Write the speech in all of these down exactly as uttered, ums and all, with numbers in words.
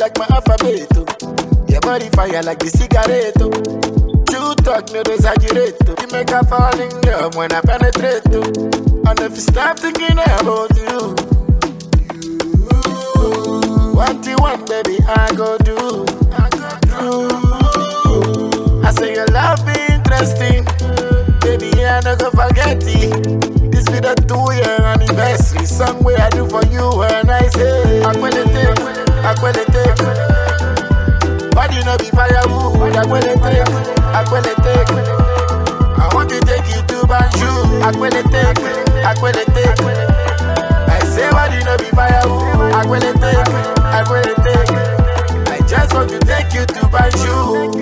like my alphabet. Oh. Your body fire like the cigarette. Oh. You talk, no exaggerate. Oh. You make her fall in love when I penetrate. Oh. And if you stop thinking about you, what you want, baby, I go do. I go do. I say your love be interesting, baby, I no go forget it. This be the two-year anniversary song where I do for you and I say I will take, I will take. But you know be firewood, I will take, I will take. I want to take you to Banjul, I will take, I will take. I say but you know be firewood, I will take, I will take. I just want to take you to Banjul.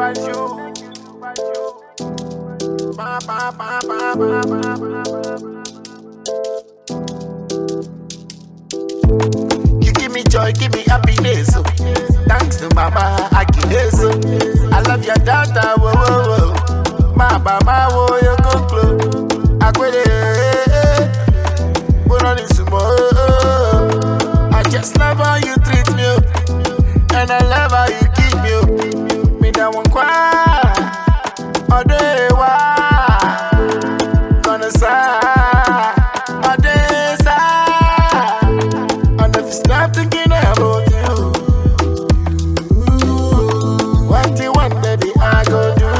Ba, ba, ba, ba, ba, ba, ba. You give me joy, give me happiness. Oh. Thanks to Mama Agnes. Oh. I love your daughter. Whoa, whoa, whoa. Mama, mama, whoa, you go close. I quit it. Put on this more. I just love how you treat me, and I love how you keep me. Me that one cry. All day, why? Gonna sigh. All day, sigh. And if you stop thinking about you, what you want, baby, I go do.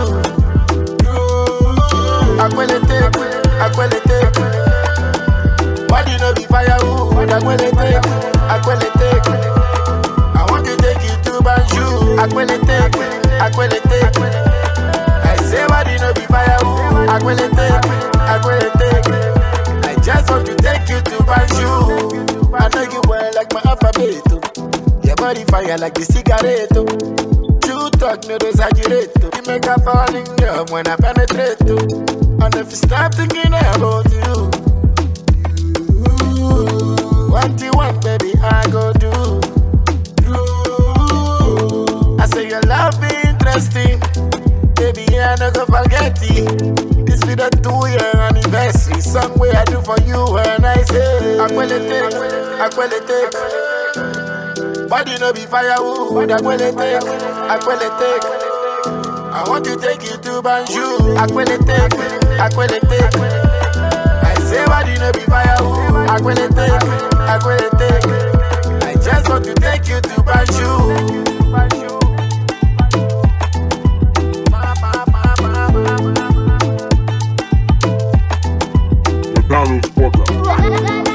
I will take, I will take. Why do you know be firewood? I will take, I will take. I want to take you to Banjul. I will take, I will take. Say what you know be firewood. I will take, I will take. I just want to take you to Banjul. I know you well like my alphabet. Oh. Your body fire like the cigarette. Oh. You talk, no exaggerate. Oh. You make her fall in love when I penetrate. Oh. And if you stop thinking about you, what you want, baby, I go do. I say your love be interesting, baby, I no go forget it. This be the two-year anniversary song where I do for you and I say I will take, I will take. But you know be firewood, I will take, I will take. I want to take you to Banjul, I will take, I will take. I say what you know be firewood, I will take, I will take. I just want to take you to Banjul. Donald Porter.